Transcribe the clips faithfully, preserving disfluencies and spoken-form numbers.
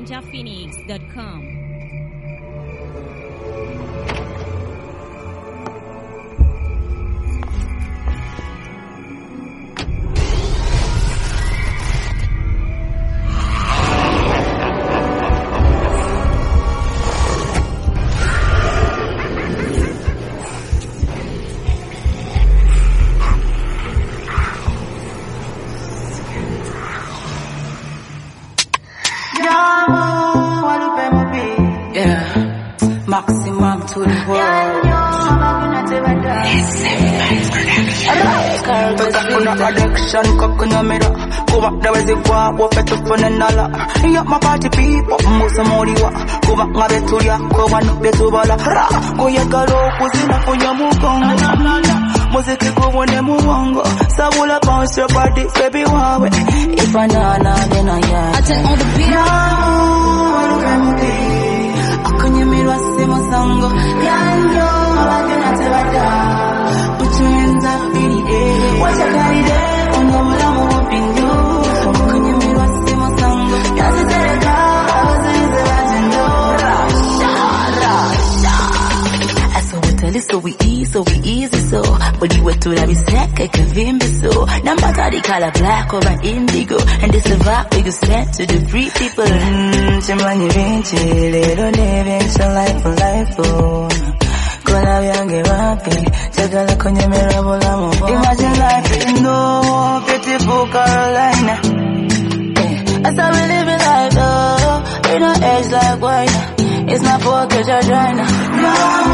ninja phoenix dot com. Maximum to the world. Kuna addiction kakuna mera kuba dawezi kwa wafetu funenala ya mapati people musa moriwa kuba ngabe tulia kwa wanu betu bala goya galo kuzina kunya mugongo muziki kubone muwango sabula bounce your body baby wawe ifanana dena ya I take all the beat akonyemirwa semo sango yanyo abagena tebada put your hands up in the air watch your body there on the mulamu wapindu akonyemirwa semo sango yazitereka abazize batendo rasha rasha aso wetali so we easy so we easy so body wetu la biseka kavimbi so number thirty color black or an indigo and this the vibe we can send to the free people mm chimani vinci little living so life for life oh kola vyange wapi chakala kwenye mirabula mbo imagine life no beautiful Carolina yeah. As I we live in life oh we don't age like wine it's not for catch a joiner no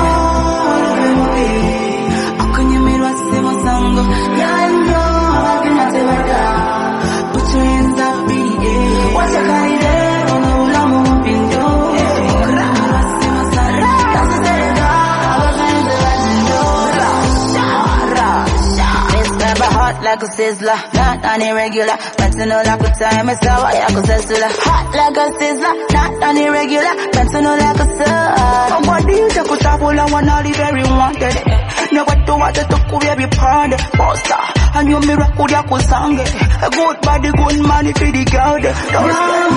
akonyemirwa semo sango yanyo abagena tebada put your hands up in the air watch your body there on the ulamu wapindu akonyemirwa semo sango yazitereka abazize batendo rasha rasha this never hot like a sizzler not on irregular but to know like a time is how I go sesula hot like a sizzler not on irregular but to know like a sir nobody you take utabula wanna the very wanted never do what to kubya bipande poster and you miracle ya kusange a good body good money for the girl don't spend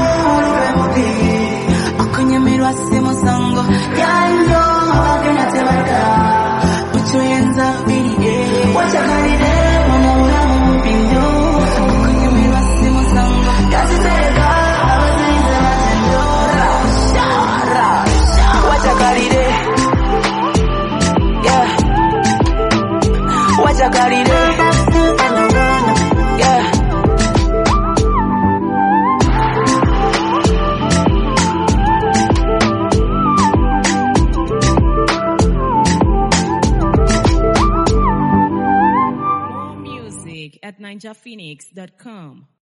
akonyemirwa semo sango yanyo abagena tebada put your hands up in the air watch your body there on the ulamu wapindu akonyemirwa semo sango yazitereka abazize batendo rasha rasha watch your body there yeah watch your body there yeah More music at ninja phoenix dot com.